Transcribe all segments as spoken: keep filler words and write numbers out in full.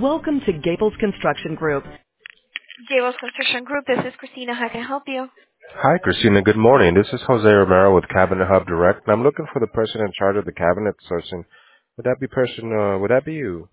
Welcome to Gables Construction Group. Gables Construction Group, this is Christina. How can I help you? Hi, Christina. Good morning. This is Jose Romero with Cabinet Hub Direct. And I'm looking for the person in charge of the cabinet sourcing. Would that be person? Uh, would that be you?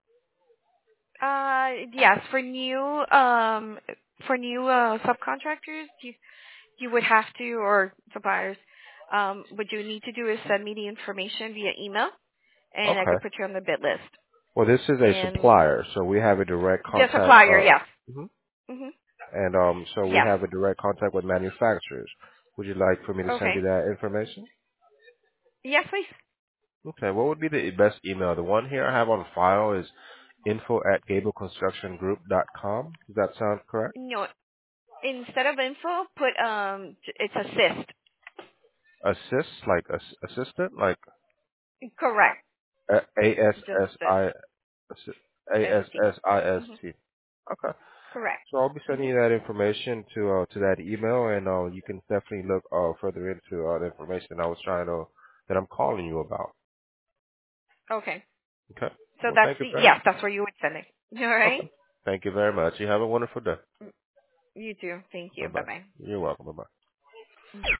Uh, yes, for new um for new uh, subcontractors, you you would have to, or suppliers, um, what you need to do is send me the information via email, and I Okay. could put you on the bid list. Well, this is a And supplier, so we have a direct the contact. supplier, Uh, yes. mhm. Mhm. And um, so we Yes. have a direct contact with manufacturers. Would you like for me to send you Okay. that information? Yes, please. Okay. What would be the best email? The one here I have on file is info at gable construction group dot com. Does that sound correct? No, instead of info, put um, j- it's assist. Assist, like ass- assistant, like Correct. A S Just S this. I A S S T. S I S Mhm. T. Okay. Correct. So I'll be sending Mhm. you that information to uh, to that email, and uh, you can definitely look uh, further into uh, the information I was trying to that I'm calling you about. Okay. Okay. So Well, that's thank you the, very. yes, that's where you would send it. All right. Okay. Thank you very much. You have a wonderful day. You too. Thank Bye you. Bye bye. bye. You're welcome. Bye bye.